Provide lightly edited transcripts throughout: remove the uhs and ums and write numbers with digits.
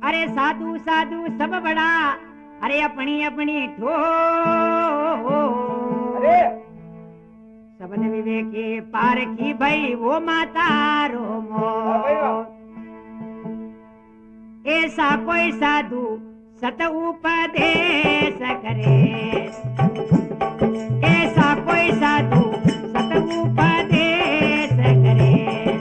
अरे साधु साधु सब बड़ा, अरे अपनी अपनी ठो सबन विवेकी पारखी भई वो माता रोमो। ऐसा कोई साधु सत उपदेश करे, ऐसा कोई साधु सत उपदेश करे।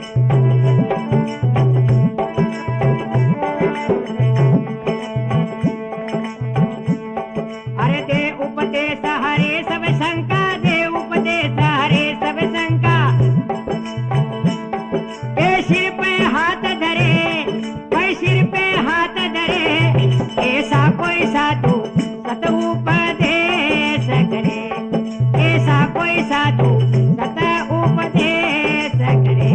अरे दे उपदेश हरे सब शंका, दे उपदेश हरे सब शंका। ए सिर पे हाथ धरे, भाई सिर पे हाथ धरे, ऐसा कोई साधु सत उपदेश करे, ऐसा कोई साधु सत उपदेश करे।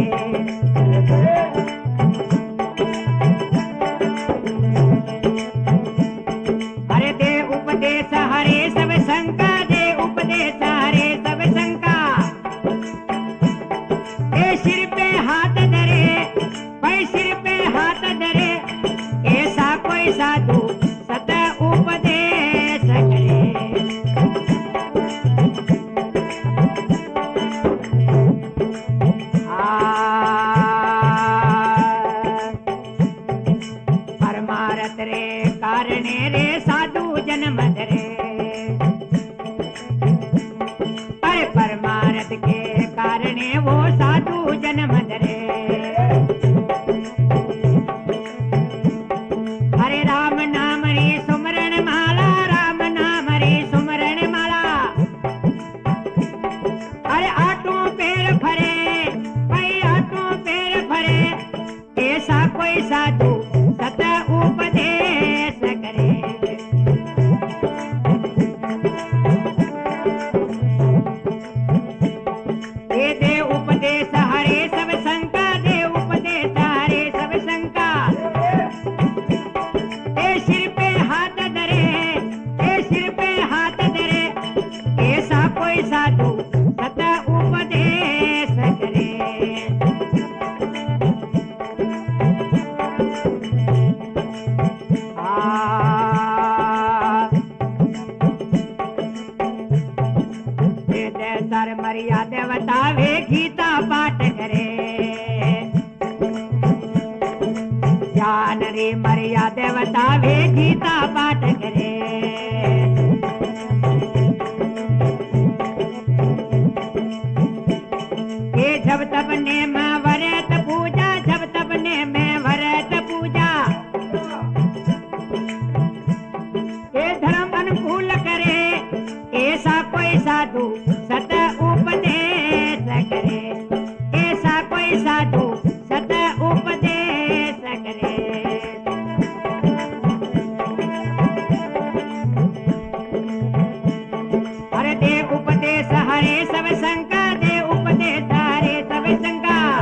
अरे दे उपदेश हरे सब शंका, दे उपदेश हरे सब शंका। ए सिर पे हाथ धरे, भाई सिर पे हाथ धरे, ऐसा कोई साधु सत उपदेश करे। परमारथ रे कारणे रे साधु जन्म धरे, अरे परमारथ के कारणे वो साधु जन्म धरे। हरे राम नाम रे सुमरण माला, राम नाम रे सुमरण माला। अरे आठों पैर फरे, भाई आठों पैर फरे, ऐसा कोई साधु सत उपदेश करे। दे उपदेश हरे सब शंका, दे उपदेश हरे सब शंका। ए सिर पे हाथ धरे, ए सिर पे हाथ धरे, ऐसा कोई साधु सत उपदेश करे। सर मर्यादा बतावे गीता पाठ करे, ज्ञान रे मर्यादा बतावे गीता पाठ करे। ये जब तब ने मैं व्रत पूजा, जब तब ने मैं व्रत पूजा। ये धर्म अनुकूल करे, ऐसा कोई साधु सत उपदेश करे, ऐसा कोई साधु सत उपदेश करे। अरे दे उपदेश हरे सब शंका, दे उपदेश हरे सब शंका।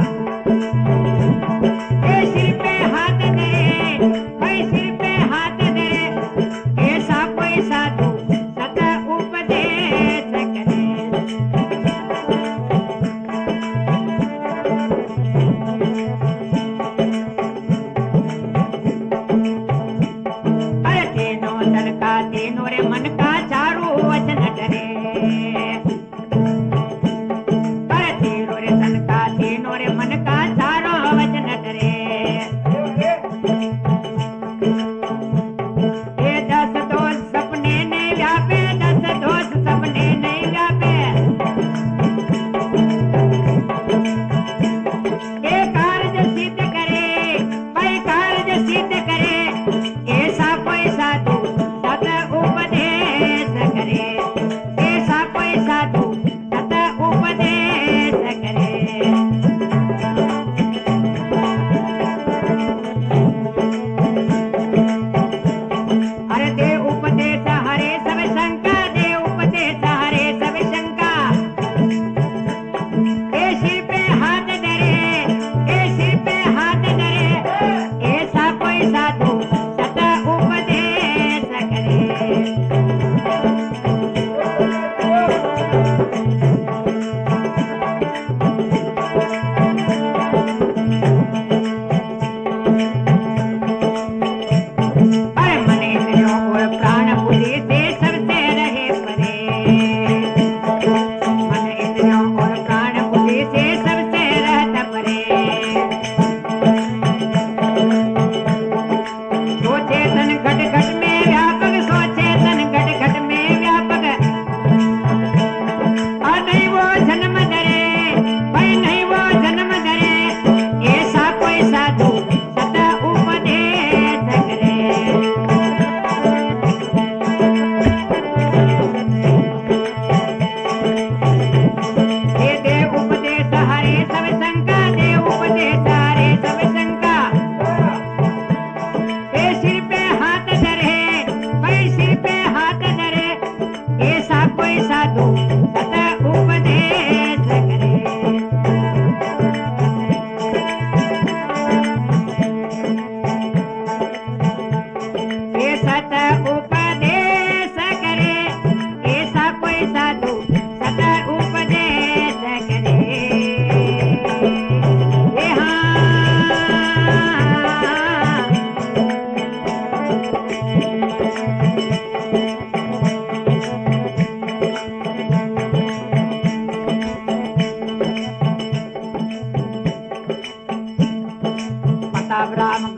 राम राम